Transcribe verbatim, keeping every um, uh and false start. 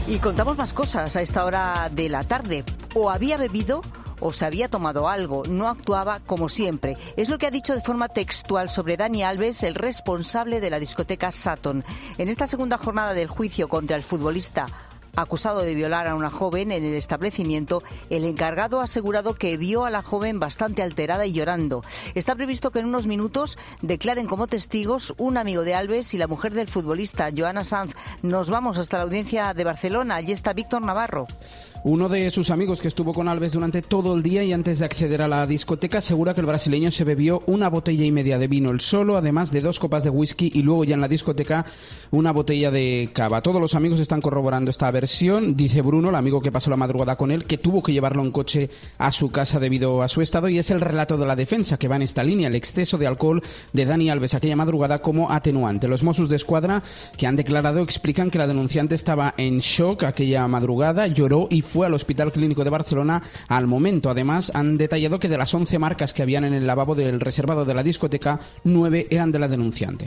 Y contamos más cosas a esta hora de la tarde. O había bebido o se había tomado algo, no actuaba como siempre. Es lo que ha dicho de forma textual sobre Dani Alves, el responsable de la discoteca Saturn. En esta segunda jornada del juicio contra el futbolista acusado de violar a una joven en el establecimiento, el encargado ha asegurado que vio a la joven bastante alterada y llorando. Está previsto que en unos minutos declaren como testigos un amigo de Alves y la mujer del futbolista, Joana Sanz. Nos vamos hasta la audiencia de Barcelona. Allí está Víctor Navarro. Uno de sus amigos que estuvo con Alves durante todo el día y antes de acceder a la discoteca asegura que el brasileño se bebió una botella y media de vino el solo, además de dos copas de whisky y luego ya en la discoteca una botella de cava. Todos los amigos están corroborando esta versión. Dice Bruno, el amigo que pasó la madrugada con él, que tuvo que llevarlo en coche a su casa debido a su estado, y es el relato de la defensa que va en esta línea, el exceso de alcohol de Dani Alves aquella madrugada como atenuante. Los Mossos d'Esquadra que han declarado explican que la denunciante estaba en shock aquella madrugada, lloró y fue al Hospital Clínico de Barcelona al momento. Además, han detallado que de las once marcas que habían en el lavabo del reservado de la discoteca, nueve eran de la denunciante.